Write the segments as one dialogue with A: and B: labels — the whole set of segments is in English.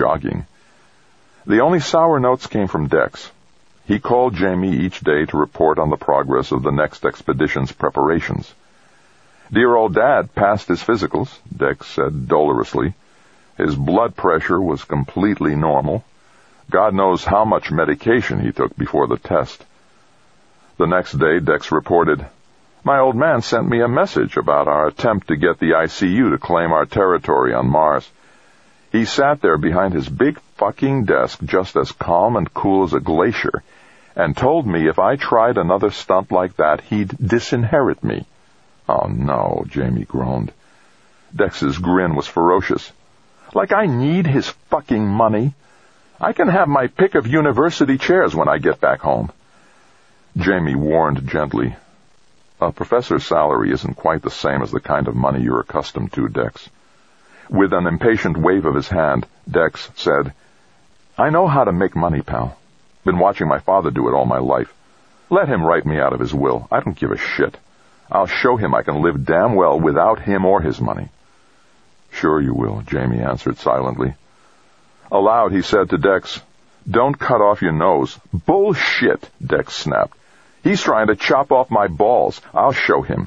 A: jogging. The only sour notes came from Dex. He called Jamie each day to report on the progress of the next expedition's preparations. "Dear old Dad passed his physicals," Dex said dolorously. "His blood pressure was completely normal. God knows how much medication he took before the test." The next day, Dex reported, "My old man sent me a message about our attempt to get the ICU to claim our territory on Mars. He sat there behind his big fucking desk, just as calm and cool as a glacier, and told me if I tried another stunt like that, he'd disinherit me." "Oh, no," Jamie groaned. Dex's grin was ferocious. "Like I need his fucking money. I can have my pick of university chairs when I get back home." Jamie warned gently, "A professor's salary isn't quite the same as the kind of money you're accustomed to, Dex." With an impatient wave of his hand, Dex said, "I know how to make money, pal. Been watching my father do it all my life. Let him write me out of his will. I don't give a shit. I'll show him I can live damn well without him or his money." "Sure you will," Jamie answered silently. Aloud, he said to Dex, "Don't cut off your nose." "Bullshit," Dex snapped. "He's trying to chop off my balls. I'll show him."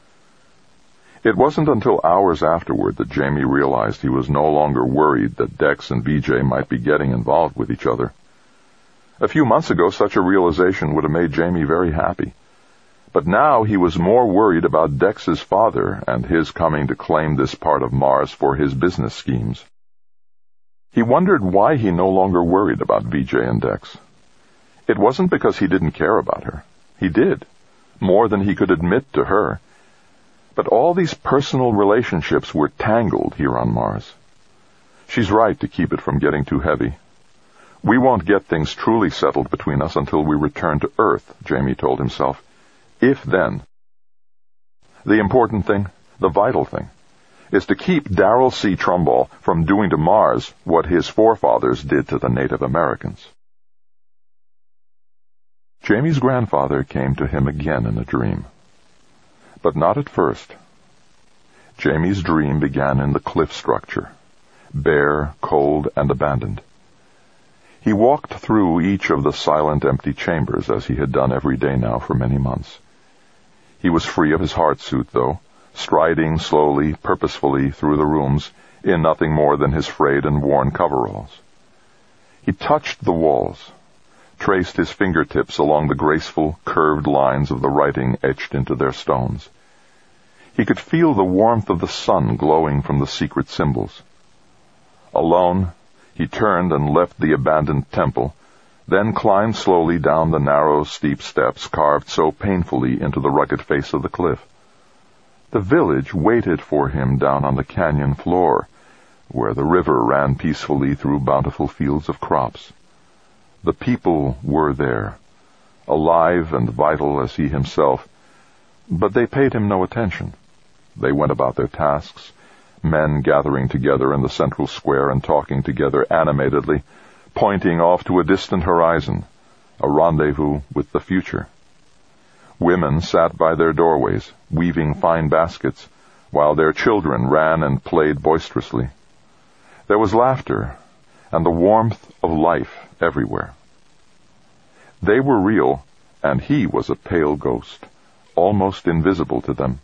A: It wasn't until hours afterward that Jamie realized he was no longer worried that Dex and VJ might be getting involved with each other. A few months ago, such a realization would have made Jamie very happy. But now he was more worried about Dex's father and his coming to claim this part of Mars for his business schemes. He wondered why he no longer worried about VJ and Dex. It wasn't because he didn't care about her. He did, more than he could admit to her. But all these personal relationships were tangled here on Mars. She's right to keep it from getting too heavy. "We won't get things truly settled between us until we return to Earth," Jamie told himself. "If then." The important thing, the vital thing, is to keep Darrell C. Trumbull from doing to Mars what his forefathers did to the Native Americans. Jamie's grandfather came to him again in a dream. But not at first. Jamie's dream began in the cliff structure, bare, cold, and abandoned. He walked through each of the silent, empty chambers as he had done every day now for many months. He was free of his heart suit, though, striding slowly, purposefully through the rooms in nothing more than his frayed and worn coveralls. He touched the walls, traced his fingertips along the graceful, curved lines of the writing etched into their stones. He could feel the warmth of the sun glowing from the secret symbols. Alone, he turned and left the abandoned temple, then climbed slowly down the narrow, steep steps carved so painfully into the rugged face of the cliff. The village waited for him down on the canyon floor, where the river ran peacefully through bountiful fields of crops. The people were there, alive and vital as he himself, but they paid him no attention. They went about their tasks, men gathering together in the central square and talking together animatedly, pointing off to a distant horizon, a rendezvous with the future. Women sat by their doorways, weaving fine baskets, while their children ran and played boisterously. There was laughter and the warmth of life everywhere. They were real, and he was a pale ghost, almost invisible to them.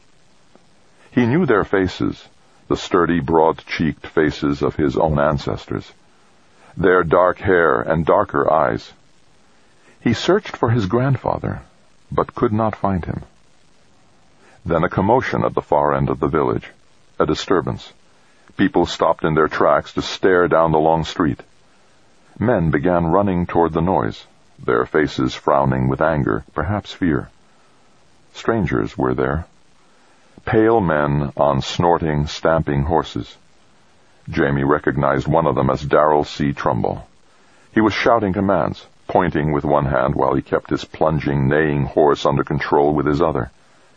A: He knew their faces, the sturdy, broad-cheeked faces of his own ancestors, their dark hair and darker eyes. He searched for his grandfather, but could not find him. Then a commotion at the far end of the village, a disturbance. People stopped in their tracks to stare down the long street. Men began running toward the noise, their faces frowning with anger, perhaps fear. Strangers were there. Pale men on snorting, stamping horses. Jamie recognized one of them as Darrell C. Trumbull. He was shouting commands, pointing with one hand while he kept his plunging, neighing horse under control with his other.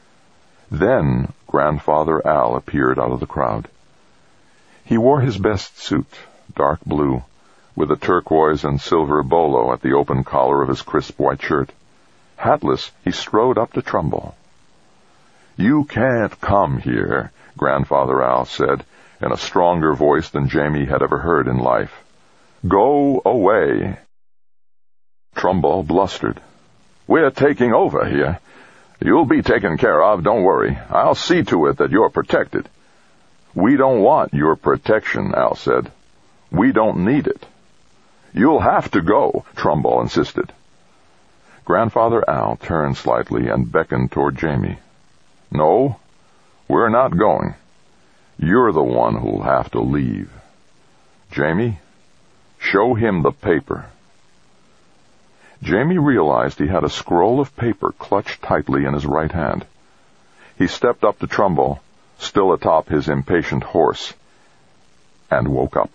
A: Then Grandfather Al appeared out of the crowd. He wore his best suit, dark blue, with a turquoise and silver bolo at the open collar of his crisp white shirt. Hatless, he strode up to Trumbull. "You can't come here," Grandfather Al said, in a stronger voice than Jamie had ever heard in life. Go away." Trumbull blustered. "We're taking over here. You'll be taken care of, don't worry. I'll see to it that you're protected." "We don't want your protection," Al said. "We don't need it." "You'll have to go," Trumbull insisted. Grandfather Al turned slightly and beckoned toward Jamie. "No, we're not going. You're the one who'll have to leave. Jamie, show him the paper." Jamie realized he had a scroll of paper clutched tightly in his right hand. He stepped up to Trumbull, still atop his impatient horse, and woke up.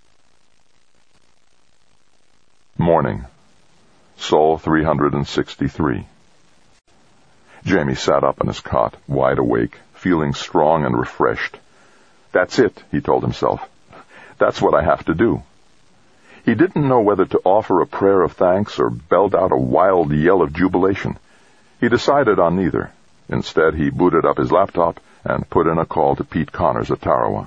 A: Morning. Sol 363. Jamie sat up in his cot, wide awake, feeling strong and refreshed. "That's it," he told himself. "That's what I have to do." He didn't know whether to offer a prayer of thanks or belt out a wild yell of jubilation. He decided on neither. Instead, he booted up his laptop and put in a call to Pete Connors at Tarawa.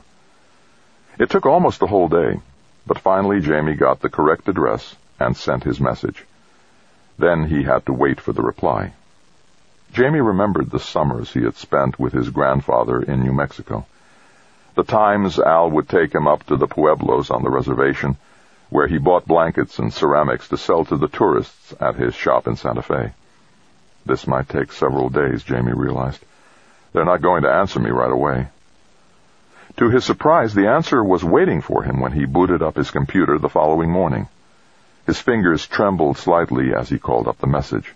A: It took almost the whole day, but finally Jamie got the correct address and sent his message. Then he had to wait for the reply. Jamie remembered the summers he had spent with his grandfather in New Mexico. The times Al would take him up to the pueblos on the reservation, where he bought blankets and ceramics to sell to the tourists at his shop in Santa Fe. This might take several days, Jamie realized. They're not going to answer me right away. To his surprise, the answer was waiting for him when he booted up his computer the following morning. His fingers trembled slightly as he called up the message.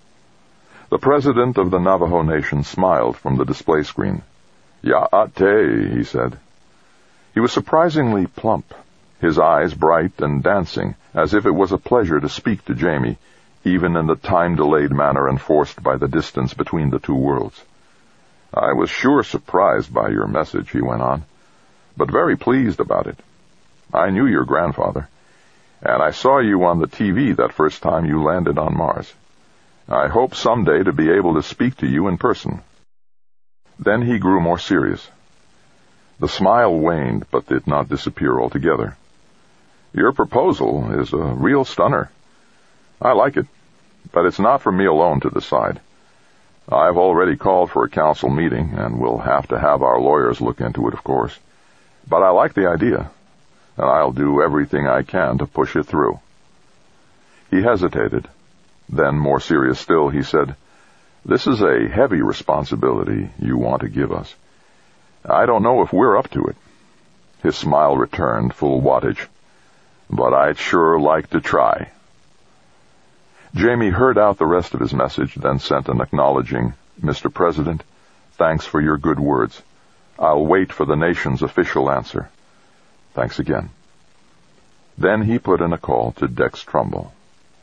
A: The president of the Navajo Nation smiled from the display screen. "Ya'ate," he said. He was surprisingly plump, his eyes bright and dancing, as if it was a pleasure to speak to Jamie, even in the time-delayed manner enforced by the distance between the two worlds. "I was sure surprised by your message," he went on, "but very pleased about it. I knew your grandfather, and I saw you on the TV that first time you landed on Mars. I hope someday to be able to speak to you in person." Then he grew more serious. The smile waned, but did not disappear altogether. "Your proposal is a real stunner. I like it, but it's not for me alone to decide. I've already called for a council meeting, and we'll have to have our lawyers look into it, of course. But I like the idea, and I'll do everything I can to push it through." He hesitated. Then, more serious still, he said, "This is a heavy responsibility you want to give us. I don't know if we're up to it." His smile returned, full wattage. "But I'd sure like to try." Jamie heard out the rest of his message, then sent an acknowledging, "Mr. President, thanks for your good words. I'll wait for the nation's official answer. Thanks again." Then he put in a call to Dex Trumbull.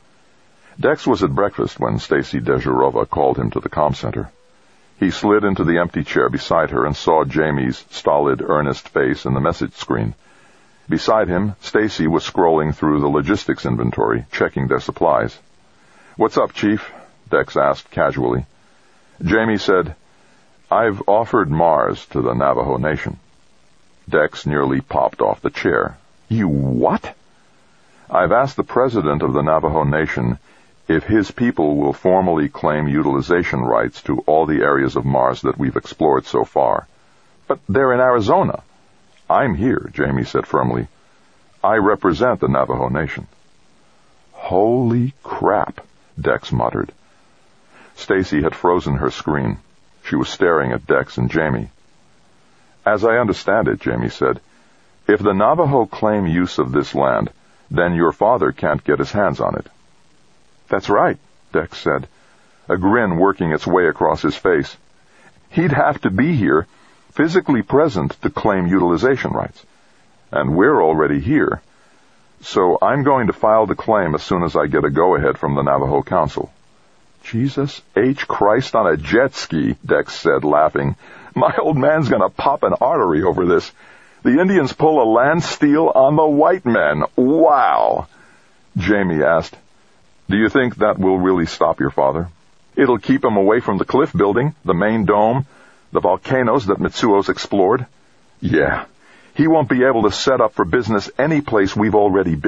A: Dex was at breakfast when Stacy Dezhurova called him to the comm center. He slid into the empty chair beside her and saw Jamie's stolid, earnest face in the message screen. Beside him, Stacy was scrolling through the logistics inventory, checking their supplies. "What's up, Chief?" Dex asked casually. Jamie said, "I've offered Mars to the Navajo Nation." Dex nearly popped off the chair. "You what?" "I've asked the president of the Navajo Nation if his people will formally claim utilization rights to all the areas of Mars that we've explored so far." "But they're in Arizona." "I'm here," Jamie said firmly. "I represent the Navajo Nation." "Holy crap," Dex muttered. Stacy had frozen her screen. She was staring at Dex and Jamie. "As I understand it," Jamie said, "if the Navajo claim use of this land, then your father can't get his hands on it." "That's right," Dex said, a grin working its way across his face. "He'd have to be here, physically present, to claim utilization rights. And we're already here. So I'm going to file the claim as soon as I get a go-ahead from the Navajo Council." "Jesus H. Christ on a jet ski," Dex said, laughing. "My old man's going to pop an artery over this. The Indians pull a land steal on the white men. Wow!" Jamie asked, "Do you think that will really stop your father?" "It'll keep him away from the cliff building, the main dome, the volcanoes that Mitsuo's explored. Yeah, he won't be able to set up for business any place we've already been.